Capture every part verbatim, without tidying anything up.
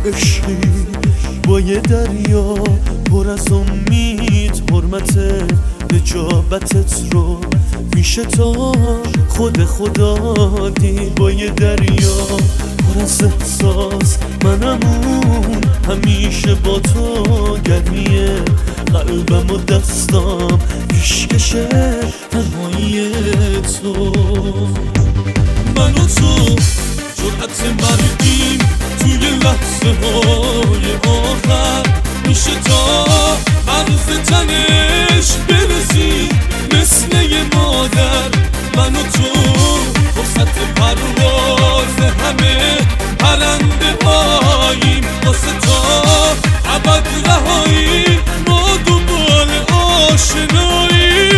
عشقی با یه دریا پر از امید، حرمت نجابتت رو میشه تا خود خدا دید. با یه دریا پر از احساس، منمون همیشه با تو، گرمیه قلبم و دستام پیشکشه تنهایی تو. من و تو جرأت مردیم توی لحظه های آخر، میشه تا عرض تنش برسی مثل یه مادر. من و تو فرصت پرواز همه پرنده هاییم، واسه تا ابد رهایی ما دنبال آشناییم.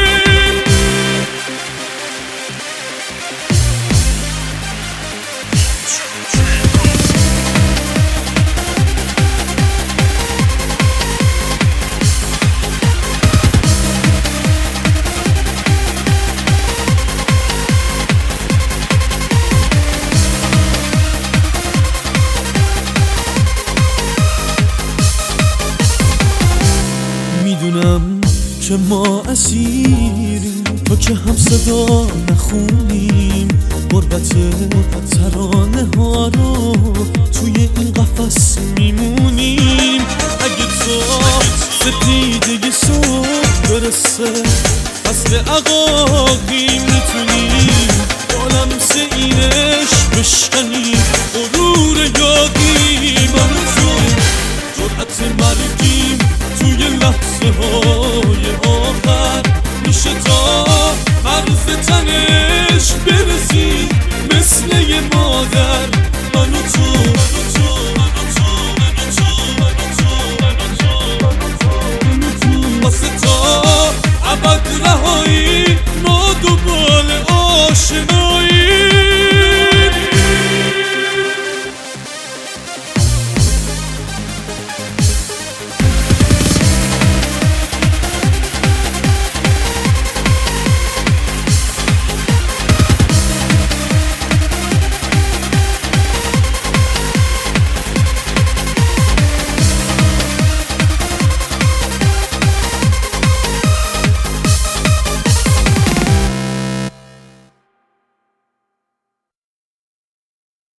میدونم که ما اسیریم تا که هم صدا نخونیم، غربت ترانه ها رو توی این قفس میمونیم.